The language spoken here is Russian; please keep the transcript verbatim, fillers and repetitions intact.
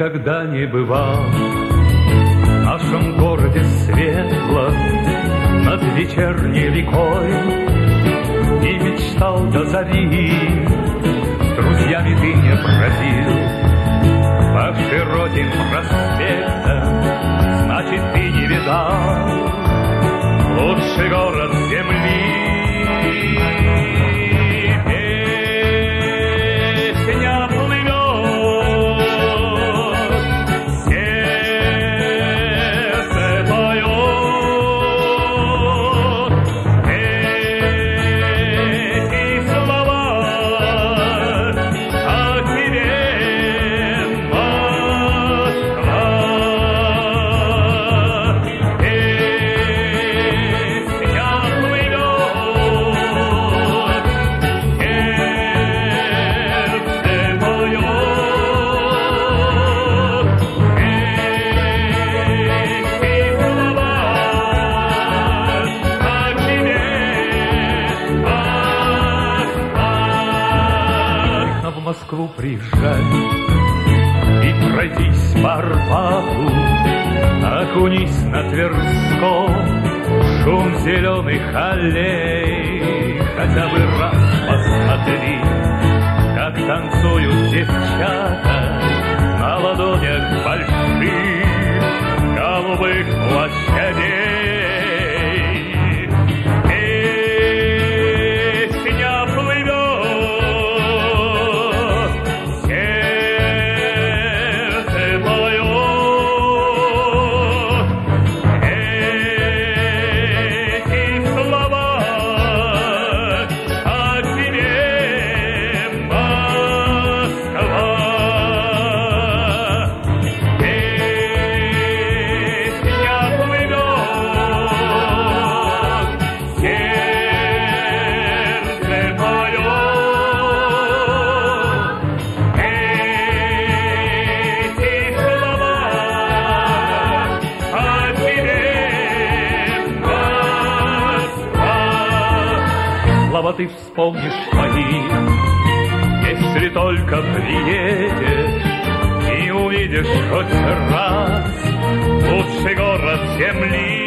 никогда не бывал в нашем городе светлом над вечерней рекой, и мечтал до зари, с друзьями ты не бродил по широким проспектам, значит, ты не видал лучший город земли. Песня плывет, сердце поет, эти слова о тебе, Москва. Песня плывет, сердце поет, эти слова о тебе, Москва. В Москву приезжай и пройдись по Арбату, окунись на Тверском шум зеленых аллей, хотя бы раз посмотри, как танцуют девчата на ладонях больших голубых площадей. Песня плывет, сердце поет, эти слова о тебе, Москва. Песня плывет, сердце поет, эти слова о тебе, Москва. Слова ты вспомнишь мои, если только приедешь и увидишь хоть раз лучший город земли.